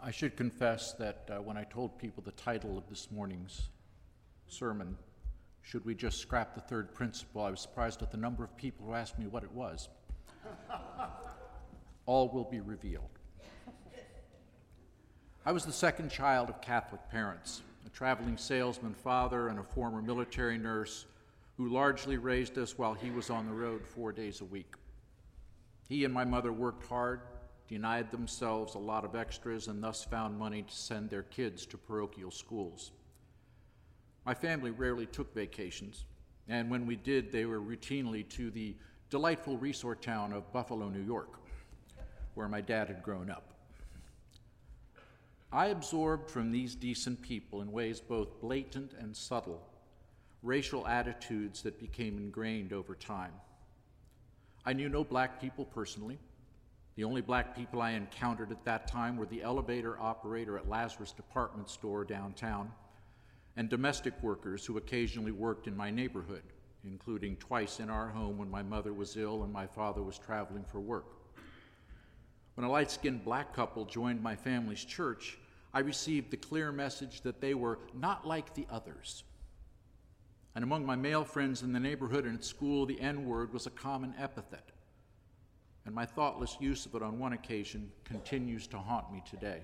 I should confess that when I told people the title of this morning's sermon, should we just scrap the third principle, I was surprised at the number of people who asked me what it was. All will be revealed. I was the second child of Catholic parents, a traveling salesman father and a former military nurse who largely raised us while he was on the road 4 days a week. He and my mother worked hard, denied themselves a lot of extras, and thus found money to send their kids to parochial schools. My family rarely took vacations, and when we did, they were routinely to the delightful resort town of Buffalo, New York, where my dad had grown up. I absorbed from these decent people, in ways both blatant and subtle, racial attitudes that became ingrained over time. I knew no black people personally. The only black people I encountered at that time were the elevator operator at Lazarus Department Store downtown and domestic workers who occasionally worked in my neighborhood, including twice in our home when my mother was ill and my father was traveling for work. When a light-skinned black couple joined my family's church, I received the clear message that they were not like the others. And among my male friends in the neighborhood and at school, the N-word was a common epithet. And my thoughtless use of it on one occasion continues to haunt me today.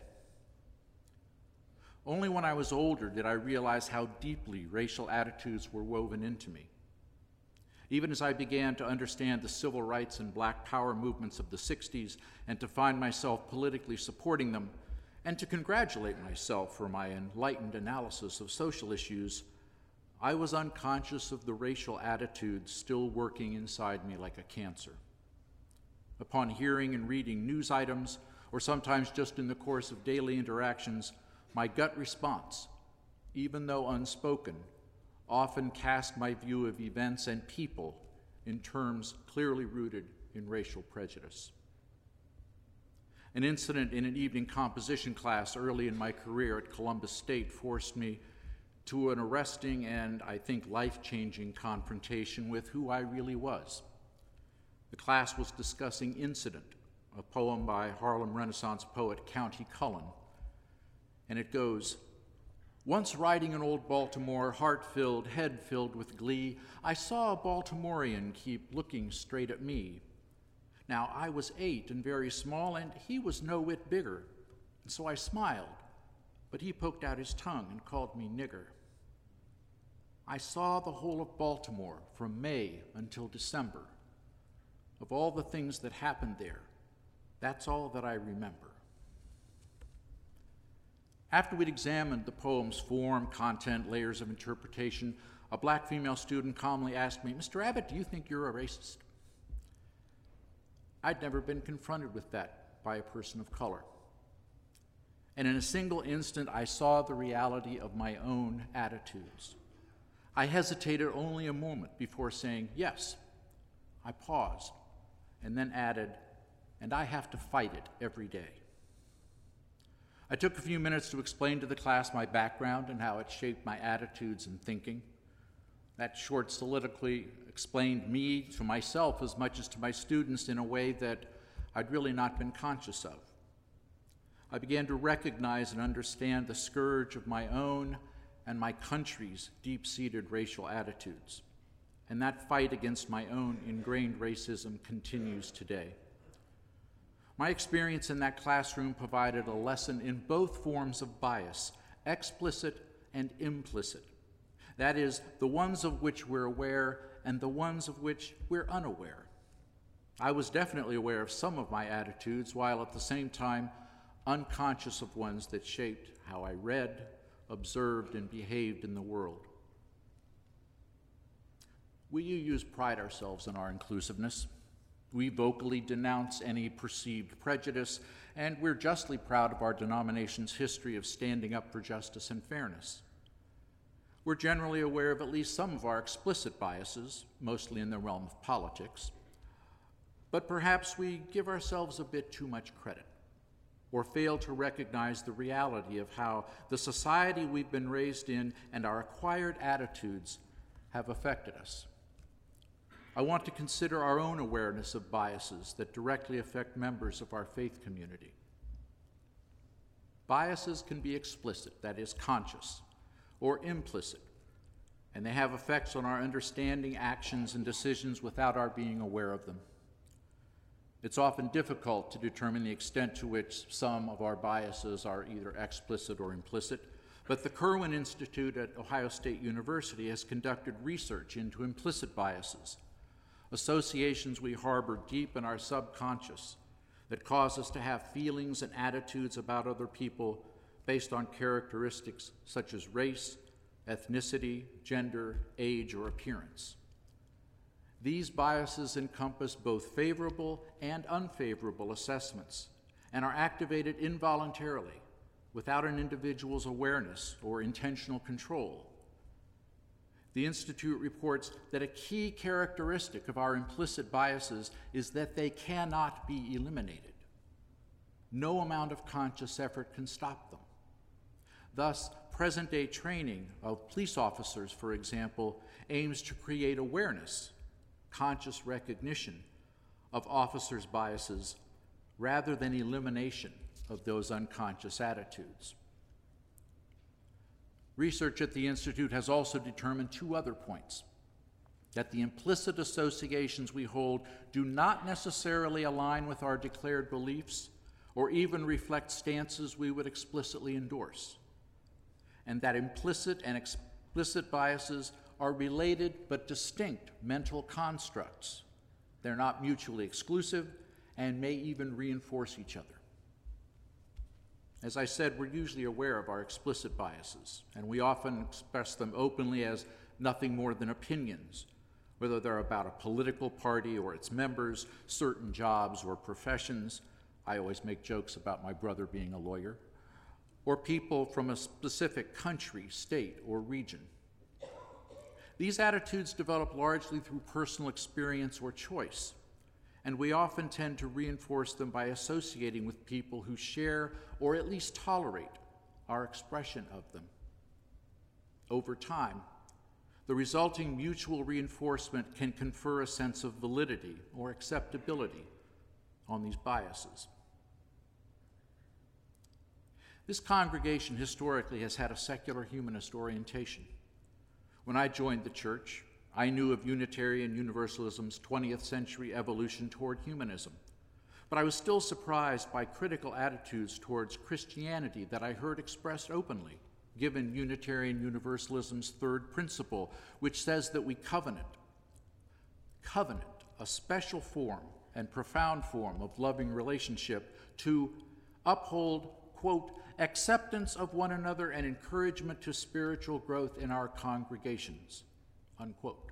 Only when I was older did I realize how deeply racial attitudes were woven into me. Even as I began to understand the civil rights and black power movements of the 60s and to find myself politically supporting them, and to congratulate myself for my enlightened analysis of social issues, I was unconscious of the racial attitudes still working inside me like a cancer. Upon hearing and reading news items, or sometimes just in the course of daily interactions, my gut response, even though unspoken, often cast my view of events and people in terms clearly rooted in racial prejudice. An incident in an evening composition class early in my career at Columbus State forced me to an arresting and, I think, life-changing confrontation with who I really was. The class was discussing Incident, a poem by Harlem Renaissance poet Countee Cullen, and it goes, "Once riding in old Baltimore, heart-filled, head filled with glee, I saw a Baltimorean keep looking straight at me. Now, I was 8 and very small, and he was no whit bigger, and so I smiled, but he poked out his tongue and called me nigger. I saw the whole of Baltimore from May until December. Of all the things that happened there, that's all that I remember." After we'd examined the poem's form, content, layers of interpretation, a black female student calmly asked me, "Mr. Abbott, do you think you're a racist?" I'd never been confronted with that by a person of color. And in a single instant, I saw the reality of my own attitudes. I hesitated only a moment before saying, "Yes." I paused and then added, "And I have to fight it every day." I took a few minutes to explain to the class my background and how it shaped my attitudes and thinking. That short soliloquy explained me to myself as much as to my students in a way that I'd really not been conscious of. I began to recognize and understand the scourge of my own and my country's deep-seated racial attitudes, and that fight against my own ingrained racism continues today. My experience in that classroom provided a lesson in both forms of bias, explicit and implicit. That is, the ones of which we're aware and the ones of which we're unaware. I was definitely aware of some of my attitudes, while at the same time unconscious of ones that shaped how I read, observed, and behaved in the world. We UUs pride ourselves in our inclusiveness. We vocally denounce any perceived prejudice, and we're justly proud of our denomination's history of standing up for justice and fairness. We're generally aware of at least some of our explicit biases, mostly in the realm of politics, but perhaps we give ourselves a bit too much credit, or fail to recognize the reality of how the society we've been raised in and our acquired attitudes have affected us. I want to consider our own awareness of biases that directly affect members of our faith community. biases can be explicit, that is, conscious, or implicit, and they have effects on our understanding, actions, and decisions without our being aware of them. It's often difficult to determine the extent to which some of our biases are either explicit or implicit, but the Kirwan Institute at Ohio State University has conducted research into implicit biases, associations we harbor deep in our subconscious that cause us to have feelings and attitudes about other people based on characteristics such as race, ethnicity, gender, age, or appearance. These biases encompass both favorable and unfavorable assessments and are activated involuntarily without an individual's awareness or intentional control. The Institute reports that a key characteristic of our implicit biases is that they cannot be eliminated. No amount of conscious effort can stop them. Thus, present-day training of police officers, for example, aims to create awareness, conscious recognition of officers' biases rather than elimination of those unconscious attitudes. Research at the Institute has also determined two other points: that the implicit associations we hold do not necessarily align with our declared beliefs or even reflect stances we would explicitly endorse, and that implicit and explicit biases are related but distinct mental constructs. They're not mutually exclusive and may even reinforce each other. As I said, we're usually aware of our explicit biases, and we often express them openly as nothing more than opinions, whether they're about a political party or its members, certain jobs or professions. I always make jokes about my brother being a lawyer, or people from a specific country, state, or region. These attitudes develop largely through personal experience or choice, and we often tend to reinforce them by associating with people who share or at least tolerate our expression of them. Over time, the resulting mutual reinforcement can confer a sense of validity or acceptability on these biases. This congregation historically has had a secular humanist orientation. When I joined the church, I knew of Unitarian Universalism's 20th century evolution toward humanism, but I was still surprised by critical attitudes towards Christianity that I heard expressed openly, given Unitarian Universalism's third principle, which says that we covenant, a special form and profound form of loving relationship to uphold, quote, acceptance of one another and encouragement to spiritual growth in our congregations, unquote.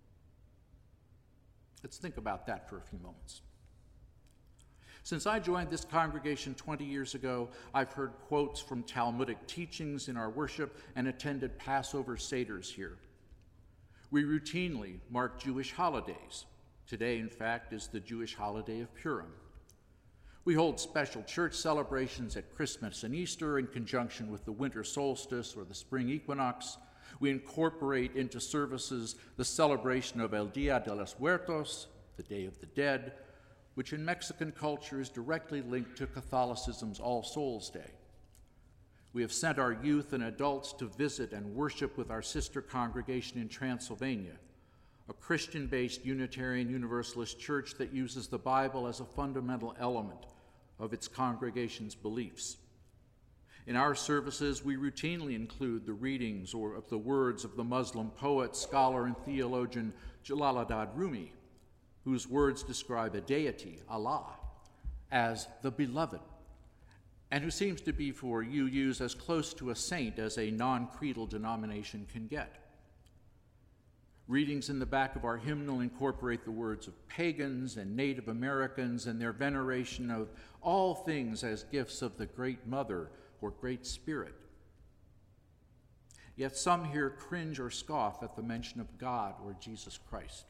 Let's think about that for a few moments. Since I joined this congregation 20 years ago, I've heard quotes from Talmudic teachings in our worship and attended Passover Seders here. We routinely mark Jewish holidays. Today, in fact, is the Jewish holiday of Purim. We hold special church celebrations at Christmas and Easter in conjunction with the winter solstice or the spring equinox. We incorporate into services the celebration of El Dia de los Muertos, the Day of the Dead, which in Mexican culture is directly linked to Catholicism's All Souls Day. We have sent our youth and adults to visit and worship with our sister congregation in Transylvania, a Christian-based Unitarian Universalist church that uses the Bible as a fundamental element of its congregation's beliefs. In our services, we routinely include the readings or of the words of the Muslim poet, scholar, and theologian Jalaluddin Rumi, whose words describe a deity, Allah, as the beloved, and who seems to be for UUs as close to a saint as a non-creedal denomination can get. Readings in the back of our hymnal incorporate the words of pagans and Native Americans and their veneration of all things as gifts of the Great Mother or Great Spirit. Yet some here cringe or scoff at the mention of God or Jesus Christ.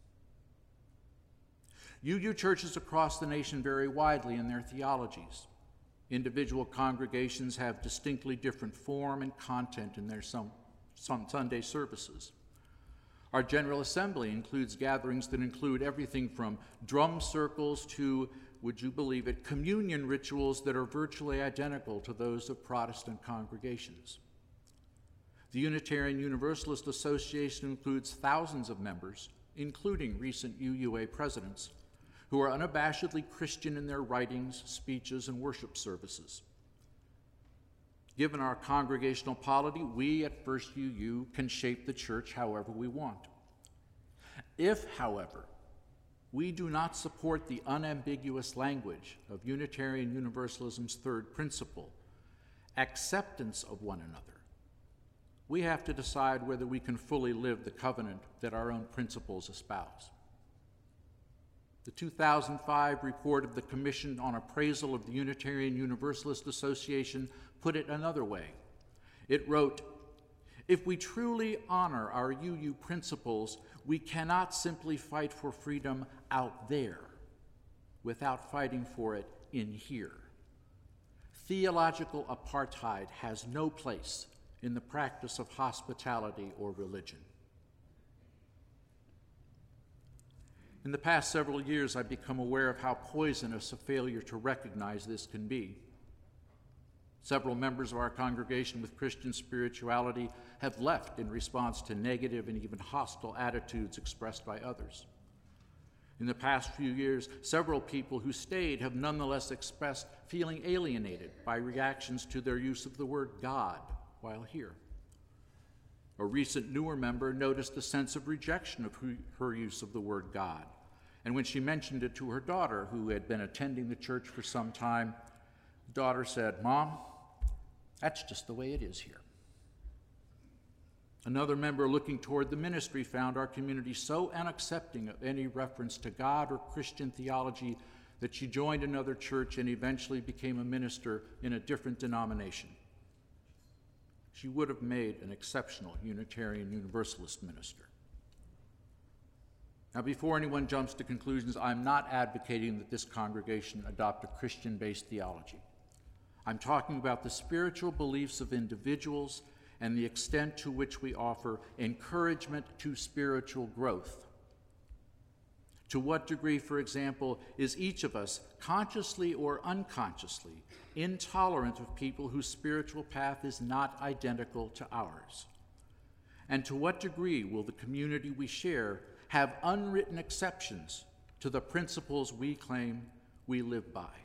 UU churches across the nation vary widely in their theologies. Individual congregations have distinctly different form and content in their some Sunday services. Our General Assembly includes gatherings that include everything from drum circles to would you believe it, communion rituals that are virtually identical to those of Protestant congregations. The Unitarian Universalist Association includes thousands of members, including recent UUA presidents, who are unabashedly Christian in their writings, speeches, and worship services. Given our congregational polity, we at First UU can shape the church however we want. If, however, we do not support the unambiguous language of Unitarian Universalism's third principle, acceptance of one another, we have to decide whether we can fully live the covenant that our own principles espouse. The 2005 report of the Commission on Appraisal of the Unitarian Universalist Association put it another way. It wrote, "If we truly honor our UU principles, we cannot simply fight for freedom out there without fighting for it in here. Theological apartheid has no place in the practice of hospitality or religion." In the past several years, I've become aware of how poisonous a failure to recognize this can be. Several members of our congregation with Christian spirituality have left in response to negative and even hostile attitudes expressed by others. In the past few years, several people who stayed have nonetheless expressed feeling alienated by reactions to their use of the word God while here. A recent newer member noticed a sense of rejection of her use of the word God, and when she mentioned it to her daughter, who had been attending the church for some time, the daughter said, "Mom, that's just the way it is here." Another member looking toward the ministry found our community so unaccepting of any reference to God or Christian theology that she joined another church and eventually became a minister in a different denomination. She would have made an exceptional Unitarian Universalist minister. Now, before anyone jumps to conclusions, I'm not advocating that this congregation adopt a Christian-based theology. I'm talking about the spiritual beliefs of individuals and the extent to which we offer encouragement to spiritual growth. To what degree, for example, is each of us, consciously or unconsciously, intolerant of people whose spiritual path is not identical to ours? And to what degree will the community we share have unwritten exceptions to the principles we claim we live by?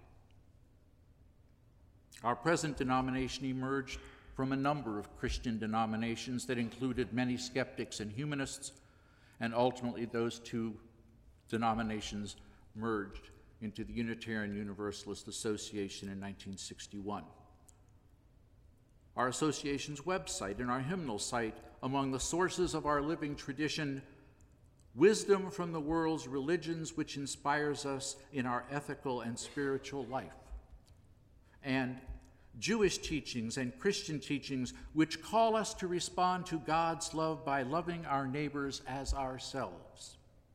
Our present denomination emerged from a number of Christian denominations that included many skeptics and humanists, and ultimately those two denominations merged into the Unitarian Universalist Association in 1961. Our association's website and our hymnal cite among the sources of our living tradition wisdom from the world's religions which inspires us in our ethical and spiritual life, and Jewish teachings and Christian teachings which call us to respond to God's love by loving our neighbors as ourselves.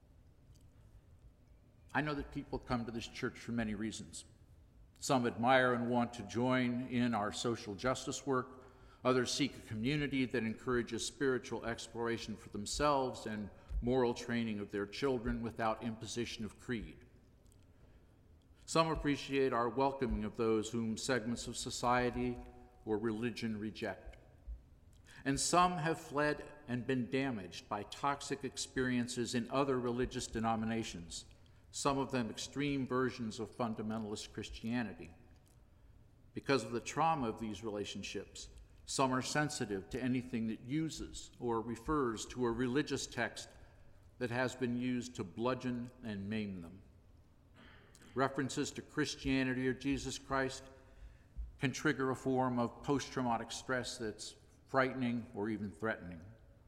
I know that people come to this church for many reasons. Some admire and want to join in our social justice work. Others seek a community that encourages spiritual exploration for themselves and moral training of their children without imposition of creed. Some appreciate our welcoming of those whom segments of society or religion reject. And some have fled and been damaged by toxic experiences in other religious denominations, some of them extreme versions of fundamentalist Christianity. Because of the trauma of these relationships, some are sensitive to anything that uses or refers to a religious text that has been used to bludgeon and maim them. References to Christianity or Jesus Christ can trigger a form of post-traumatic stress that's frightening or even threatening.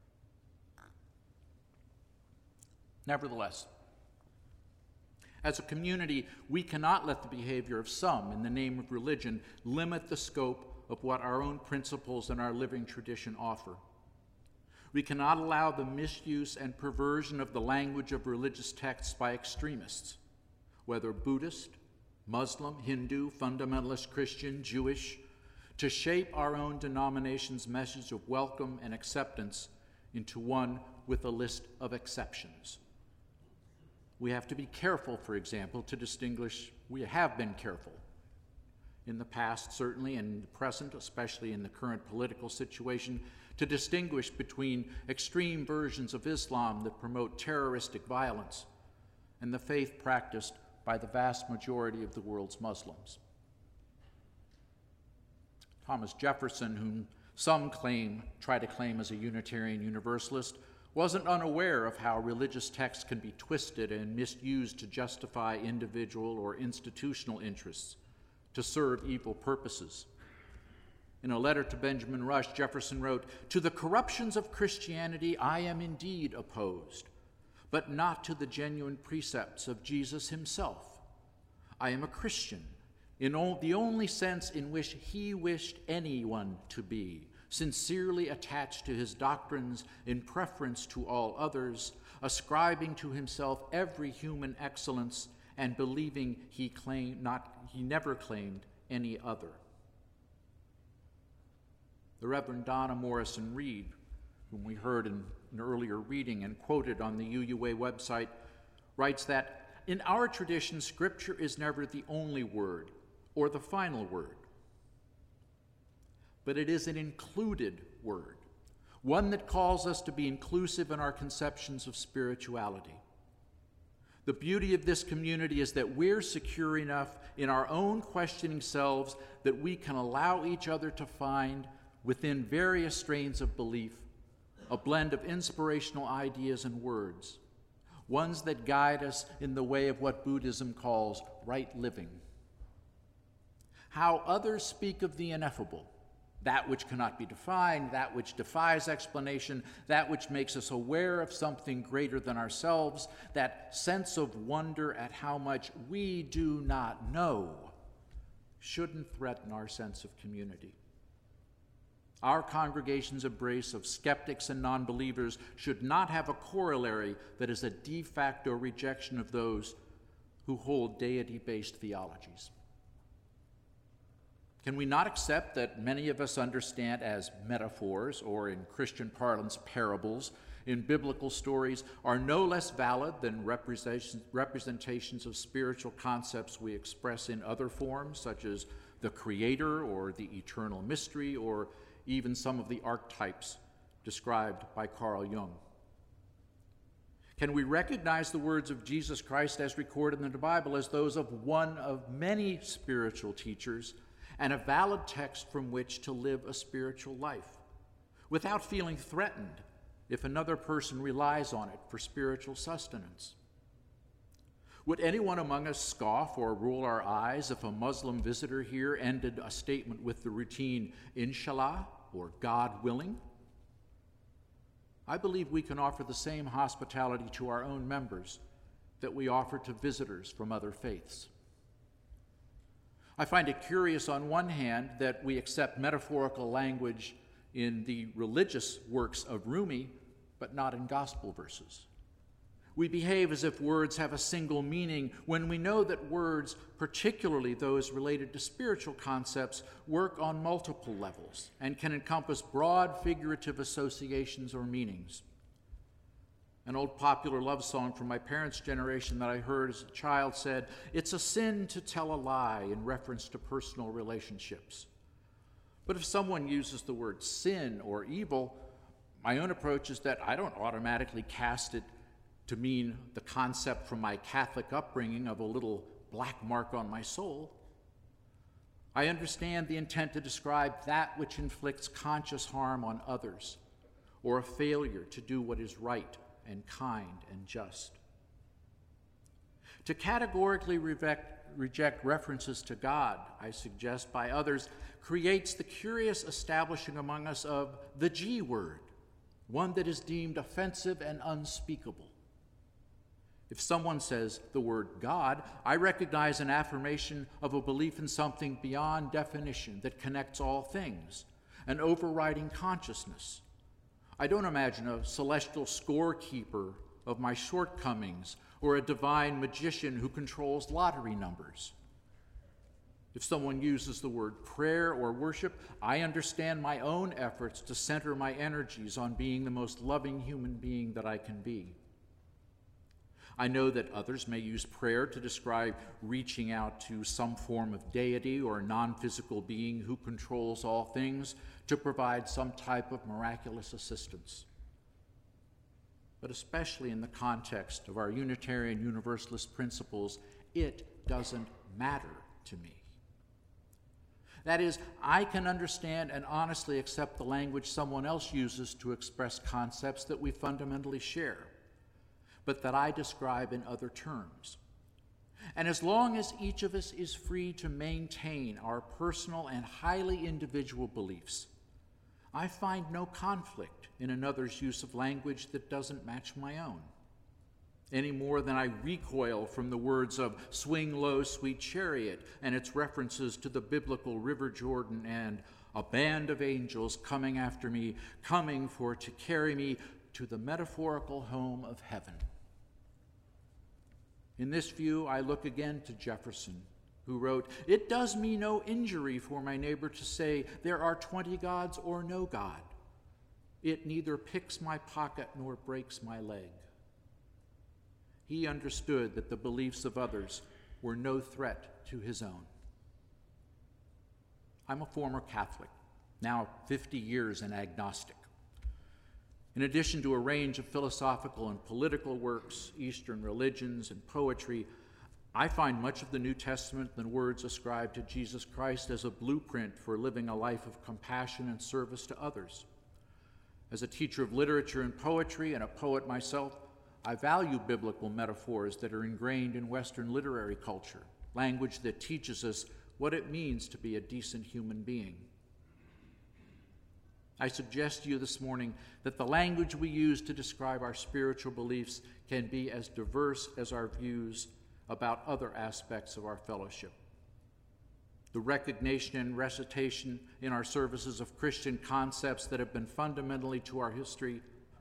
Nevertheless, as a community, we cannot let the behavior of some in the name of religion limit the scope of what our own principles and our living tradition offer. We cannot allow the misuse and perversion of the language of religious texts by extremists, whether Buddhist, Muslim, Hindu, fundamentalist Christian, Jewish, to shape our own denomination's message of welcome and acceptance into one with a list of exceptions. We have to be careful, for example, to distinguish we have been careful. In the past, certainly, and in the present, especially in the current political situation, to distinguish between extreme versions of Islam that promote terroristic violence and the faith practiced by the vast majority of the world's Muslims. Thomas Jefferson, whom some try to claim as a Unitarian Universalist, wasn't unaware of how religious texts can be twisted and misused to justify individual or institutional interests, to serve evil purposes. In a letter to Benjamin Rush, Jefferson wrote, "To the corruptions of Christianity I am indeed opposed, but not to the genuine precepts of Jesus himself. I am a Christian in the only sense in which he wished anyone to be, sincerely attached to his doctrines in preference to all others, ascribing to himself every human excellence, and believing he never claimed any other." The Reverend Donna Morrison Reed, whom we heard in an earlier reading and quoted on the UUA website, writes that, "In our tradition, Scripture is never the only word or the final word, but it is an included word, one that calls us to be inclusive in our conceptions of spirituality. The beauty of this community is that we're secure enough in our own questioning selves that we can allow each other to find, within various strains of belief, a blend of inspirational ideas and words, ones that guide us in the way of what Buddhism calls right living. How others speak of the ineffable, that which cannot be defined, that which defies explanation, that which makes us aware of something greater than ourselves, that sense of wonder at how much we do not know, shouldn't threaten our sense of community. Our congregation's embrace of skeptics and non-believers should not have a corollary that is a de facto rejection of those who hold deity-based theologies. Can we not accept that many of us understand as metaphors, or in Christian parlance, parables, in biblical stories are no less valid than representations of spiritual concepts we express in other forms, such as the Creator or the eternal mystery, or even some of the archetypes described by Carl Jung? Can we recognize the words of Jesus Christ as recorded in the Bible as those of one of many spiritual teachers and a valid text from which to live a spiritual life, without feeling threatened if another person relies on it for spiritual sustenance? Would anyone among us scoff or roll our eyes if a Muslim visitor here ended a statement with the routine, "Inshallah," or "God willing"? I believe we can offer the same hospitality to our own members that we offer to visitors from other faiths. I find it curious, on one hand, that we accept metaphorical language in the religious works of Rumi, but not in gospel verses. We behave as if words have a single meaning when we know that words, particularly those related to spiritual concepts, work on multiple levels and can encompass broad figurative associations or meanings. An old popular love song from my parents' generation that I heard as a child said, "It's a sin to tell a lie," in reference to personal relationships. But if someone uses the word sin or evil, my own approach is that I don't automatically cast it to mean the concept from my Catholic upbringing of a little black mark on my soul. I understand the intent to describe that which inflicts conscious harm on others, or a failure to do what is right and kind and just. To categorically reject references to God, I suggest, by others, creates the curious establishing among us of the G word, one that is deemed offensive and unspeakable. If someone says the word God, I recognize an affirmation of a belief in something beyond definition that connects all things, an overriding consciousness. I don't imagine a celestial scorekeeper of my shortcomings or a divine magician who controls lottery numbers. If someone uses the word prayer or worship, I understand my own efforts to center my energies on being the most loving human being that I can be. I know that others may use prayer to describe reaching out to some form of deity or non-physical being who controls all things to provide some type of miraculous assistance. But especially in the context of our Unitarian Universalist principles, it doesn't matter to me. That is, I can understand and honestly accept the language someone else uses to express concepts that we fundamentally share, but that I describe in other terms. And as long as each of us is free to maintain our personal and highly individual beliefs, I find no conflict in another's use of language that doesn't match my own, any more than I recoil from the words of "Swing Low, Sweet Chariot" and its references to the biblical River Jordan and "a band of angels coming after me, coming for to carry me to the metaphorical home of heaven." In this view, I look again to Jefferson, who wrote, "It does me no injury for my neighbor to say there are 20 gods or no God. It neither picks my pocket nor breaks my leg." He understood that the beliefs of others were no threat to his own. I'm a former Catholic, now 50 years an agnostic. In addition to a range of philosophical and political works, Eastern religions, and poetry, I find much of the New Testament and words ascribed to Jesus Christ as a blueprint for living a life of compassion and service to others. As a teacher of literature and poetry and a poet myself, I value biblical metaphors that are ingrained in Western literary culture, language that teaches us what it means to be a decent human being. I suggest to you this morning that the language we use to describe our spiritual beliefs can be as diverse as our views about other aspects of our fellowship. The recognition and recitation in our services of Christian concepts that have been fundamental to our history,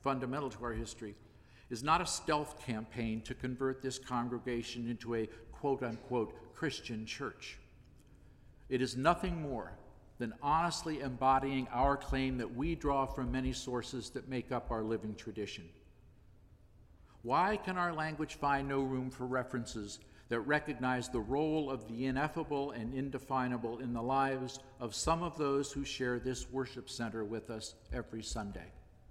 is not a stealth campaign to convert this congregation into a quote-unquote Christian church. It is nothing more than honestly embodying our claim that we draw from many sources that make up our living tradition. Why can our language find no room for references that recognize the role of the ineffable and indefinable in the lives of some of those who share this worship center with us every Sunday?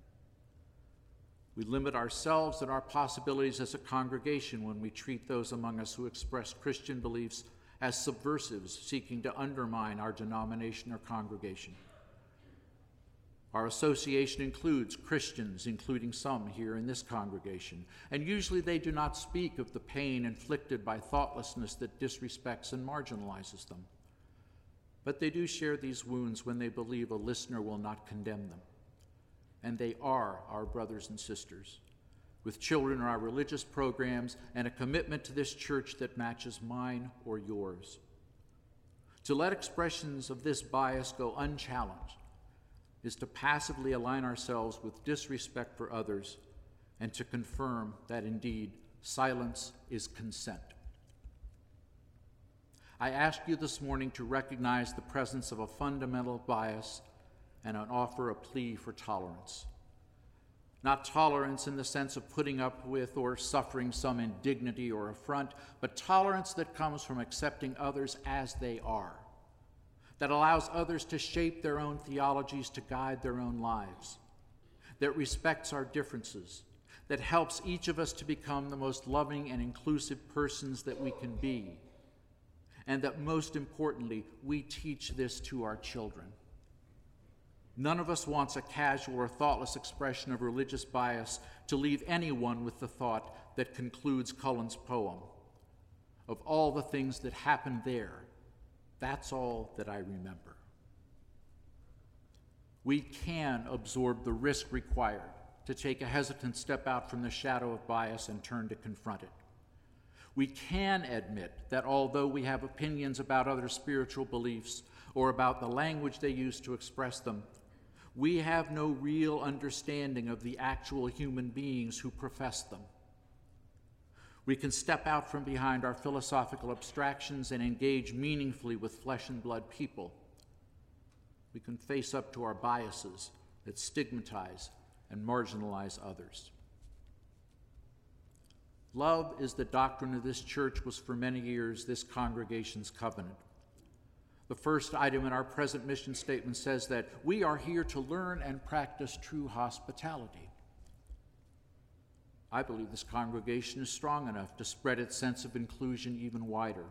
We limit ourselves and our possibilities as a congregation when we treat those among us who express Christian beliefs as subversives seeking to undermine our denomination or congregation. Our association includes Christians, including some here in this congregation, and usually they do not speak of the pain inflicted by thoughtlessness that disrespects and marginalizes them. But they do share these wounds when they believe a listener will not condemn them. And they are our brothers and sisters, with children in our religious programs and a commitment to this church that matches mine or yours. To let expressions of this bias go unchallenged is to passively align ourselves with disrespect for others and to confirm that indeed silence is consent. I ask you this morning to recognize the presence of a fundamental bias and offer a plea for tolerance. Not tolerance in the sense of putting up with or suffering some indignity or affront, but tolerance that comes from accepting others as they are, that allows others to shape their own theologies to guide their own lives, that respects our differences, that helps each of us to become the most loving and inclusive persons that we can be, and that most importantly, we teach this to our children. None of us wants a casual or thoughtless expression of religious bias to leave anyone with the thought that concludes Cullen's poem. Of all the things that happened there, that's all that I remember. We can absorb the risk required to take a hesitant step out from the shadow of bias and turn to confront it. We can admit that although we have opinions about other spiritual beliefs or about the language they use to express them, we have no real understanding of the actual human beings who profess them. We can step out from behind our philosophical abstractions and engage meaningfully with flesh and blood people. We can face up to our biases that stigmatize and marginalize others. Love is the doctrine of this church, was for many years this congregation's covenant. The first item in our present mission statement says that we are here to learn and practice true hospitality. I believe this congregation is strong enough to spread its sense of inclusion even wider.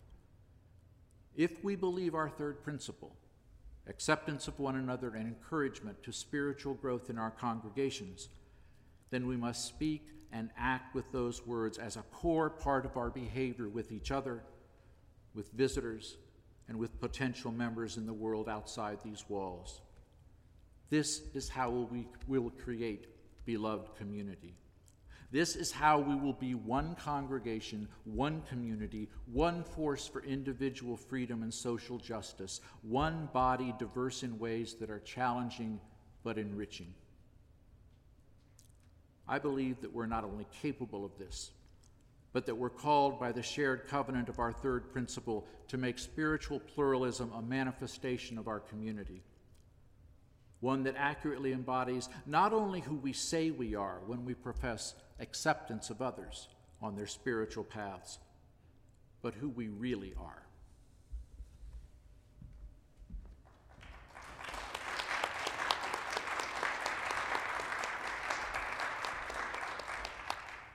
If we believe our third principle, acceptance of one another and encouragement to spiritual growth in our congregations, then we must speak and act with those words as a core part of our behavior with each other, with visitors, and with potential members in the world outside these walls. This is how we will create beloved community. This is how we will be one congregation, one community, one force for individual freedom and social justice, one body diverse in ways that are challenging but enriching. I believe that we're not only capable of this, but that we're called by the shared covenant of our third principle to make spiritual pluralism a manifestation of our community, one that accurately embodies not only who we say we are when we profess acceptance of others on their spiritual paths, but who we really are.